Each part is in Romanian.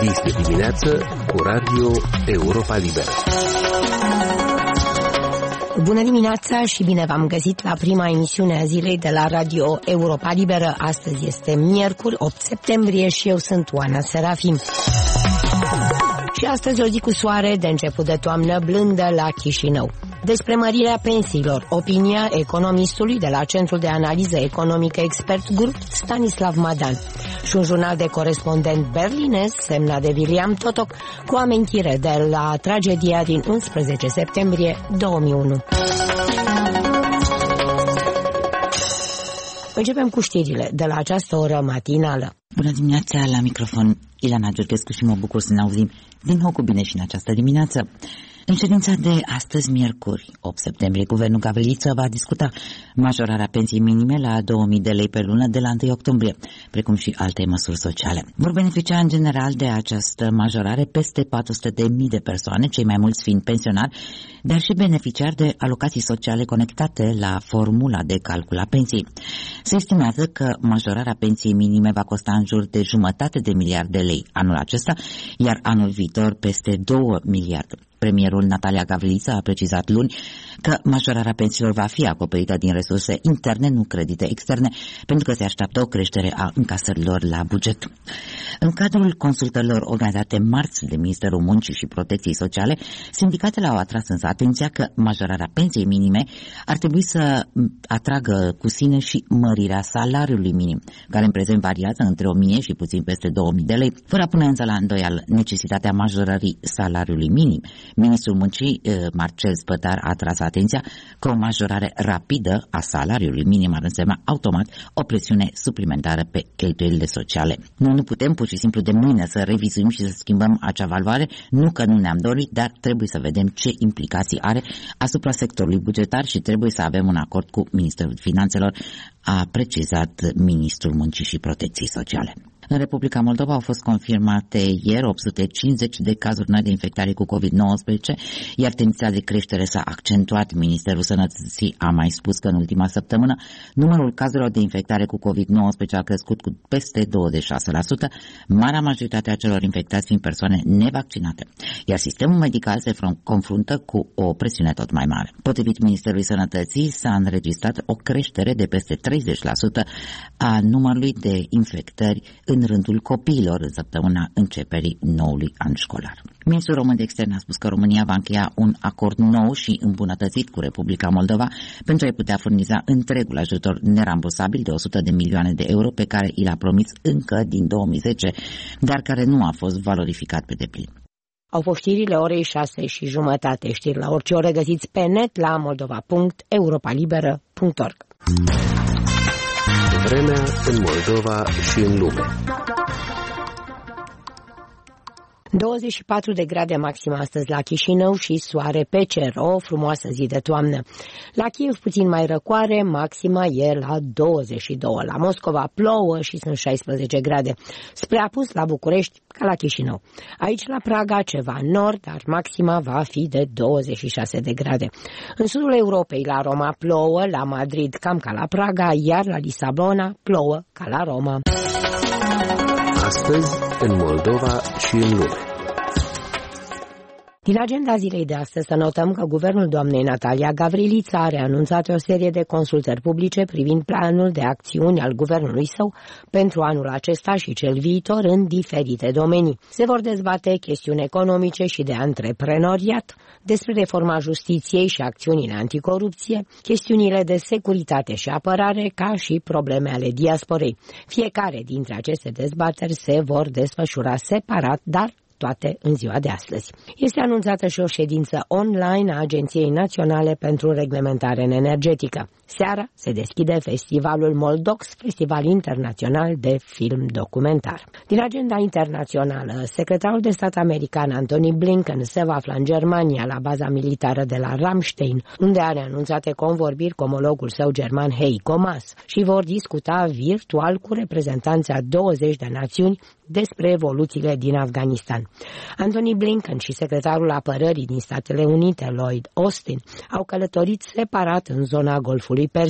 Este dimineață cu Radio Europa Liberă. Bună dimineața și bine v-am găsit la prima emisiune a zilei de la Radio Europa Liberă. Astăzi este miercuri, 8 septembrie și eu sunt Oana Serafim. Și astăzi o zi cu soare de început de toamnă blândă la Chișinău. Despre mărirea pensiilor, opinia economistului de la Centrul de Analiză Economică Expert Group, Stanislav Madan. Și un jurnal de corespondent berlinez, semnat de William Totok, cu amintire de la tragedia din 11 septembrie 2001. Începem cu știrile de la această oră matinală. Bună dimineața, la microfon Ilana Giurgescu și mă bucur să ne auzim din nou cu bine și în această dimineață. În ședința de astăzi, miercuri, 8 septembrie, Guvernul Gavriliță va discuta majorarea pensiei minime la 2000 de lei pe lună de la 1 octombrie, precum și alte măsuri sociale. Vor beneficia în general de această majorare peste 400.000 de persoane, cei mai mulți fiind pensionari, dar și beneficiari de alocații sociale conectate la formula de calcul a pensiei. Se estimează că majorarea pensiei minime va costa în jur de 1,5 miliarde de lei anul acesta, iar anul viitor peste 2 miliarde. Premierul Natalia Gavriliță a precizat luni că majorarea pensiilor va fi acoperită din resurse interne, nu credite externe, pentru că se așteaptă o creștere a încasărilor la buget. În cadrul consultărilor organizate marți de Ministerul Muncii și Protecției Sociale, sindicatele au atras însă atenția că majorarea pensiei minime ar trebui să atragă cu sine și mărirea salariului minim, care în prezent variază între 1000 și puțin peste 2000 de lei, fără a pune însă la îndoială necesitatea majorării salariului minim. Ministrul Muncii, Marcel Spătar, a atras atenția că o majorare rapidă a salariului minim ar însemna automat o presiune suplimentară pe cheltuielile sociale. Nu putem pur și simplu de mâine să revizuim și să schimbăm acea valoare, nu că nu ne-am dorit, dar trebuie să vedem ce implicații are asupra sectorului bugetar și trebuie să avem un acord cu Ministerul Finanțelor, a precizat Ministrul Muncii și Protecției Sociale. În Republica Moldova au fost confirmate ieri 850 de cazuri noi de infectare cu COVID-19, iar tendința de creștere s-a accentuat. Ministerul Sănătății a mai spus că în ultima săptămână numărul cazurilor de infectare cu COVID-19 a crescut cu peste 26%, marea majoritate a celor infectați fiind persoane nevaccinate, iar sistemul medical se confruntă cu o presiune tot mai mare. Potrivit Ministerului Sănătății, s-a înregistrat o creștere de peste 30% a numărului de infectări în rândul copiilor în săptămâna începerii noului an școlar. Ministrul Român de Externe a spus că România va încheia un acord nou și îmbunătățit cu Republica Moldova pentru a-i putea furniza întregul ajutor nerambursabil de 100 de milioane de euro pe care i l-a promis încă din 2010, dar care nu a fost valorificat pe deplin. Au fost știrile orei 6:30. Știri la orice oră găsiți pe net la moldova.europalibera.org. Vremea în Moldova și în lume. 24 de grade maxim astăzi la Chișinău și soare pe cer, o frumoasă zi de toamnă. La Kiev puțin mai răcoare, maxima e la 22. La Moscova plouă și sunt 16 grade. Spre apus la București ca la Chișinău. Aici la Praga ceva nord, dar maxima va fi de 26 de grade. În sudul Europei la Roma plouă, la Madrid cam ca la Praga, iar la Lisabona plouă ca la Roma. Astăzi, în Moldova și în lume. Din agenda zilei de astăzi să notăm că guvernul doamnei Natalia Gavriliță a anunțat o serie de consultări publice privind planul de acțiuni al guvernului său pentru anul acesta și cel viitor în diferite domenii. Se vor dezbate chestiuni economice și de antreprenoriat, despre reforma justiției și acțiunile anticorupție, chestiunile de securitate și apărare, ca și probleme ale diasporei. Fiecare dintre aceste dezbateri se vor desfășura separat, dar toate în ziua de astăzi. Este anunțată și o ședință online a Agenției Naționale pentru Reglementare Energetică. Seara se deschide festivalul Moldox, festival internațional de film documentar. Din agenda internațională, secretarul de stat american Antony Blinken se va afla în Germania, la baza militară de la Ramstein, unde are anunțate convorbiri cu omologul său german Heiko Maas și vor discuta virtual cu reprezentanții a 20 de națiuni despre evoluțiile din Afganistan. Antony Blinken și secretarul apărării din Statele Unite, Lloyd Austin, au călătorit separat în zona Golfului Persic.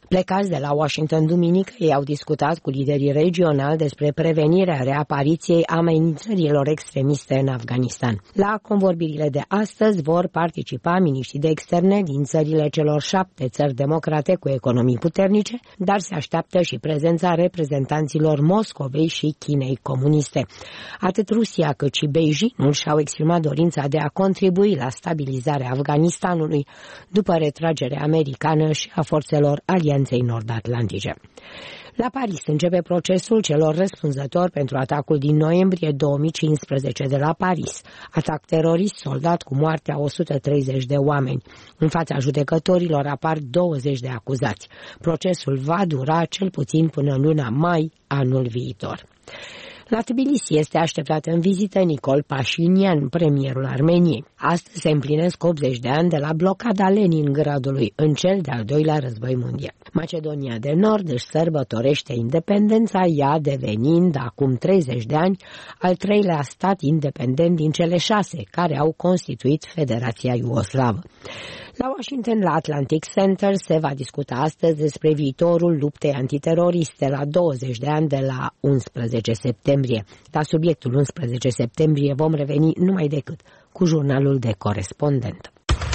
Plecați de la Washington duminică, ei au discutat cu liderii regionali despre prevenirea reapariției amenințărilor extremiste în Afganistan. La convorbirile de astăzi vor participa miniștrii de externe din țările celor 7 țări democrate cu economii puternice, dar se așteaptă și prezența reprezentanților Moscovei și Chinei comuniste. Atât Rusia cât și Beijingul și-au exprimat dorința de a contribui la stabilizarea Afganistanului după retragerea americană și a forțelor Alianței Nord-Atlantice. La Paris începe procesul celor răspunzători pentru atacul din noiembrie 2015 de la Paris, atac terorist soldat cu moartea 130 de oameni. În fața judecătorilor apar 20 de acuzați. Procesul va dura cel puțin până în luna mai anul viitor. La Tbilisi este așteptat în vizită Nicol Pașinian, premierul Armeniei. Astăzi se împlinesc 80 de ani de la blocada Leningradului în cel de-al doilea război mondial. Macedonia de Nord își sărbătorește independența, ea devenind acum 30 de ani al treilea stat independent din cele 6 care au constituit Federația Iugoslavă. La Washington, la Atlantic Center, se va discuta astăzi despre viitorul luptei antiteroriste la 20 de ani de la 11 septembrie. La subiectul 11 septembrie vom reveni numai decât cu jurnalul de corespondent.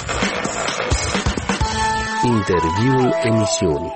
Interviul emisiunii.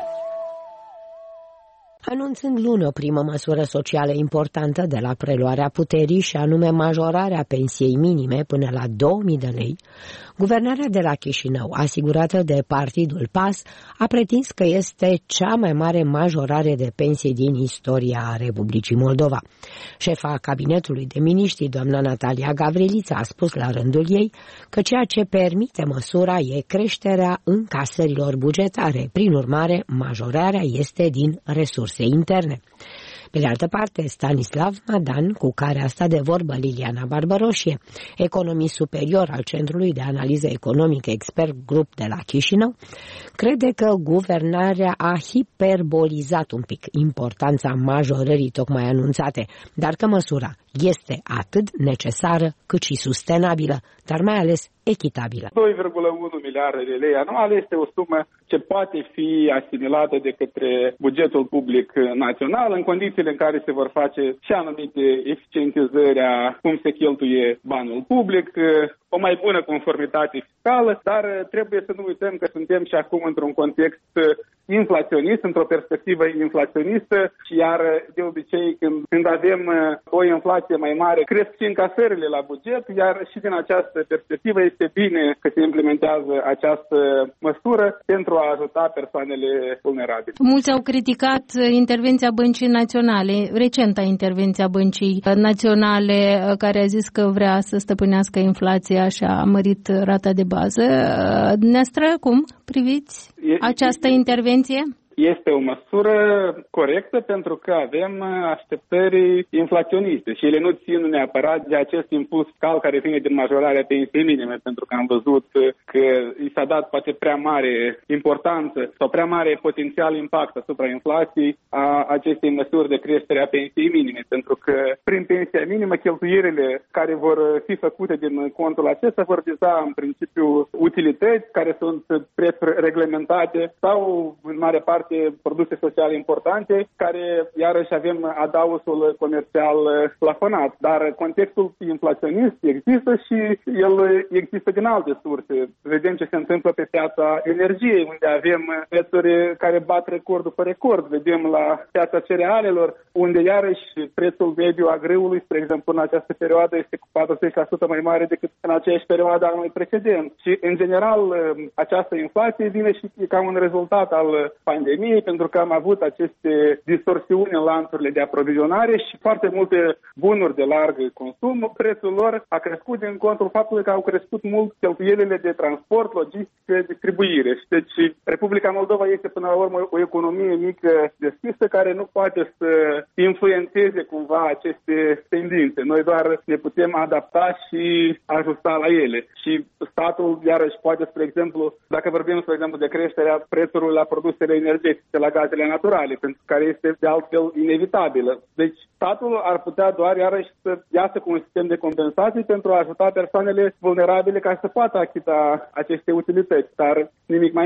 Anunțând luni o primă măsură socială importantă de la preluarea puterii și anume majorarea pensiei minime până la 2000 de lei, guvernarea de la Chișinău, asigurată de partidul PAS, a pretins că este cea mai mare majorare de pensii din istoria Republicii Moldova. Șefa cabinetului de miniștri, doamna Natalia Gavrilița, a spus la rândul ei că ceea ce permite măsura e creșterea încasărilor bugetare. Prin urmare, majorarea este din resurse interne. Pe de altă parte, Stanislav Madan, cu care a stat de vorbă Liliana Barbaroșie, economist superior al Centrului de Analiză Economică Expert Group de la Chișinău, crede că guvernarea a hiperbolizat un pic importanța majorării tocmai anunțate, dar că măsura este atât necesară cât și sustenabilă, dar mai ales echitabilă. 2,1 miliarde de lei anual este o sumă ce poate fi asimilată de către bugetul public național în condițiile în care se vor face și anumite eficientizări a cum se cheltuie banul public, o mai bună conformitate fiscală, dar trebuie să nu uităm că suntem și acum într-un context inflaționist, într-o perspectivă inflaționistă și iar de obicei când avem o inflație mai mare, cresc și încasările la buget, iar și din această perspectivă este bine că se implementează această măsură pentru a ajuta persoanele vulnerabile. Mulți au criticat intervenția Băncii Naționale, recenta intervenția Băncii Naționale, care a zis că vrea să stăpânească inflația și a mărit rata de bază. Dumneavoastră, cum priviți această intervenție? Este o măsură corectă pentru că avem așteptări inflaționiste și ele nu țin neapărat de acest impuls fiscal care vine din majorarea pensiei minime, pentru că am văzut că i s-a dat poate prea mare importanță sau prea mare potențial impact asupra inflației a acestei măsuri de creștere a pensiei minime, pentru că prin pensia minimă cheltuielile care vor fi făcute din contul acesta vor viza în principiu utilități care sunt prețuri reglementate sau în mare parte produse sociale importante, care iarăși avem adausul comercial plafonat. Dar contextul inflaționist există și el există din alte surse. Vedem ce se întâmplă pe piața energiei, unde avem prețuri care bat record după record. Vedem la piața cerealelor, unde iarăși prețul mediu a grâului, spre exemplu, în această perioadă este cu 40% mai mare decât în aceeași perioadă anului precedent. Și, în general, această inflație vine și ca un rezultat al pandemiei, pentru că am avut aceste distorsiuni în lanțurile de aprovizionare și foarte multe bunuri de larg consum, prețul lor a crescut din contul faptului că au crescut mult cheltuielile de transport, logistică, distribuire. Și deci Republica Moldova este până la urmă o economie mică deschisă care nu poate să influențeze cumva aceste tendințe. Noi doar ne putem adapta și ajusta la ele. Și statul iarăși poate, spre exemplu, dacă vorbim, spre exemplu, de creșterea prețului la produsele energetice, la gazele naturale, pentru care este de altfel inevitabilă. Deci statul ar putea doar iarăși să iasă cu un sistem de compensații pentru a ajuta persoanele vulnerabile ca să poată achita aceste utilități, dar nimic mai mult.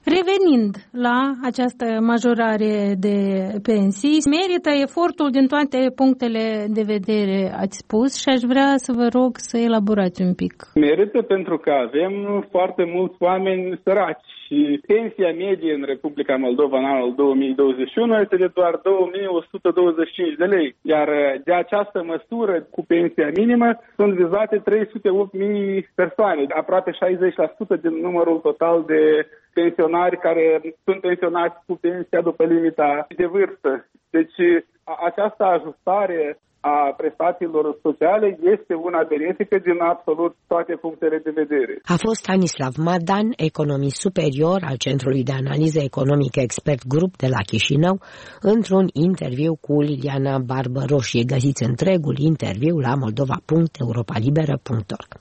Revenind la această majorare de pensii, merită efortul din toate punctele de vedere, ați spus, și aș vrea să vă rog să elaborați un pic. Merită pentru că avem foarte mulți oameni săraci și pensia medie în Republica Moldova în anul 2021 este de doar 2125 de lei, iar de această măsură cu pensia minimă sunt vizate 308.000 persoane, aproape 60% din numărul total de pensionari care sunt pensionați cu pensia după limita de vârstă. Deci această ajustare a prestațiilor sociale este una benefică din absolut toate punctele de vedere. A fost Stanislav Madan, economist superior al Centrului de Analiză Economică Expert Group de la Chișinău, într-un interviu cu Liliana Barbăroșie. Găsiți întregul interviu la moldova.europalibera.org.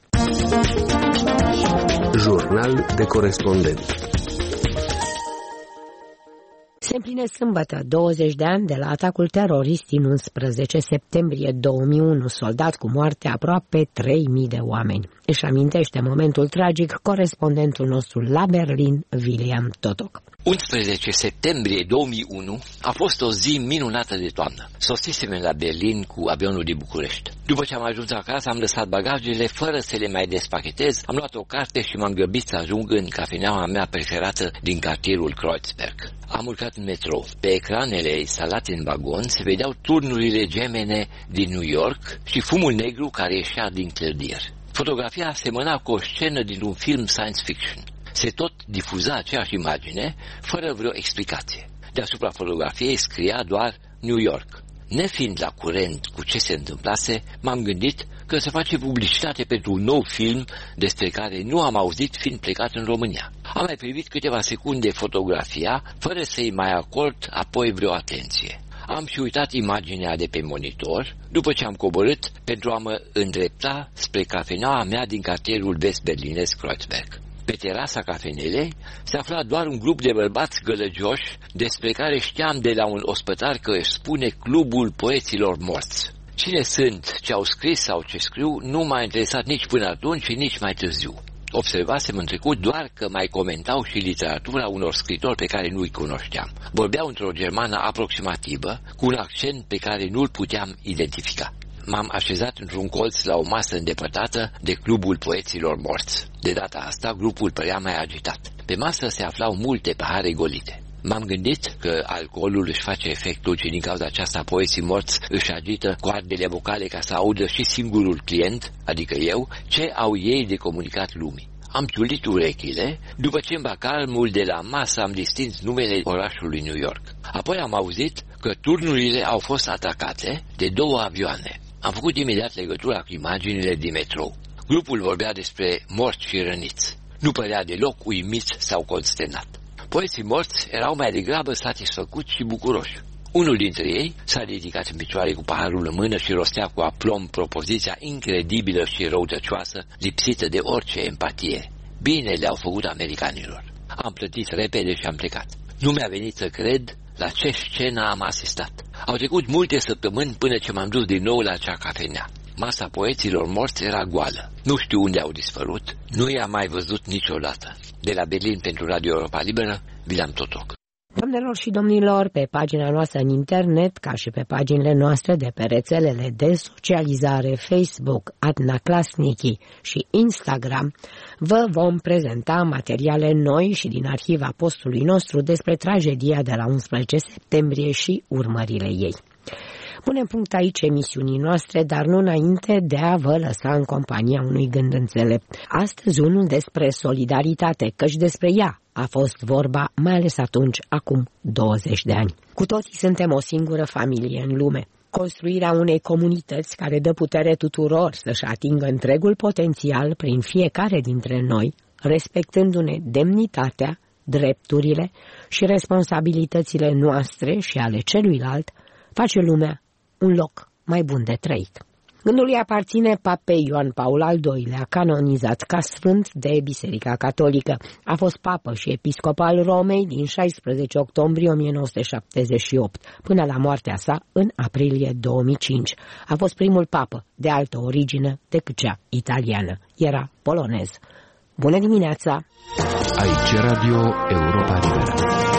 Jurnal de corespondent. Se împlinesc sâmbătă 20 de ani de la atacul terorist din 11 septembrie 2001, soldat cu moarte aproape 3.000 de oameni. Își amintește momentul tragic corespondentul nostru la Berlin, William Totoc. 11 septembrie 2001 a fost o zi minunată de toamnă. Sosisem la Berlin cu avionul din București. După ce am ajuns acasă, am lăsat bagajele fără să le mai despachetez, am luat o carte și m-am grăbit să ajung în cafeneaua mea preferată din cartierul Kreuzberg. Am urcat în metrou. Pe ecranele instalate în vagon se vedeau turnurile gemene din New York și fumul negru care ieșea din clădiri. Fotografia semăna cu o scenă dintr-un film science fiction. Se tot difuza aceeași imagine, fără vreo explicație. Deasupra fotografiei scria doar New York. Nefiind la curent cu ce se întâmplase, m-am gândit că se face publicitate pentru un nou film despre care nu am auzit fiind plecat în România. Am mai privit câteva secunde fotografia, fără să-i mai acord apoi vreo atenție. Am și uitat imaginea de pe monitor, după ce am coborât pentru a mă îndrepta spre cafeneaua mea din cartierul vest-berlinez Kreuzberg. Pe terasa cafenelei se afla doar un grup de bărbați gălăgioși despre care știam de la un ospătar că își spune Clubul Poeților Morți. Cine sunt, ce au scris sau ce scriu, nu m-a interesat nici până atunci și nici mai târziu. Observasem în trecut doar că mai comentau și literatura unor scritori pe care nu-i cunoșteam. Vorbeau într-o germană aproximativă, cu un accent pe care nu-l puteam identifica. M-am așezat într-un colț la o masă îndepărtată de Clubul Poeților Morți. De data asta, grupul părea mai agitat. Pe masă se aflau multe pahare golite. M-am gândit că alcoolul își face efectul și din cauza aceasta poeții morți își agită coardele vocale ca să audă și singurul client, adică eu, ce au ei de comunicat lumii. Am ciulit urechile, după ce în bacarmul de la masă am distins numele orașului New York. Apoi am auzit că turnurile au fost atacate de 2 avioane. Am făcut imediat legătura cu imaginile din metrou. Grupul vorbea despre morți și răniți. Nu părea deloc uimiți sau consternat. Poeții morți erau mai degrabă satisfăcuți și bucuroși. Unul dintre ei s-a ridicat în picioare cu paharul în mână și rostea cu aplomb propoziția incredibilă și răutăcioasă, lipsită de orice empatie. Bine le-au făcut americanilor. Am plătit repede și am plecat. Nu mi-a venit să cred la ce scenă am asistat. Au trecut multe săptămâni până ce m-am dus din nou la acea cafenea. Masa poeților morți era goală. Nu știu unde au dispărut, nu i-am mai văzut niciodată. De la Berlin pentru Radio Europa Liberă, William Totoc. Doamnelor și domnilor, pe pagina noastră în internet, ca și pe paginile noastre de pe rețelele de socializare Facebook, Adnaclasniki și Instagram, vă vom prezenta materiale noi și din arhiva postului nostru despre tragedia de la 11 septembrie și urmările ei. Punem punct aici emisiunii noastre, dar nu înainte de a vă lăsa în compania unui gând înțelept. Astăzi unul despre solidaritate, căci despre ea a fost vorba, mai ales atunci, acum 20 de ani. Cu toții suntem o singură familie în lume. Construirea unei comunități care dă putere tuturor să-și atingă întregul potențial prin fiecare dintre noi, respectându-ne demnitatea, drepturile și responsabilitățile noastre și ale celuilalt, face lumea un loc mai bun de trăit. Gândul îi aparține papei Ioan Paul al II-lea, canonizat ca sfânt de Biserica Catolică. A fost papă și episcop al Romei din 16 octombrie 1978, până la moartea sa în aprilie 2005. A fost primul papă de altă origine decât cea italiană. Era polonez. Bună dimineața! Aici Radio Europa Liberă.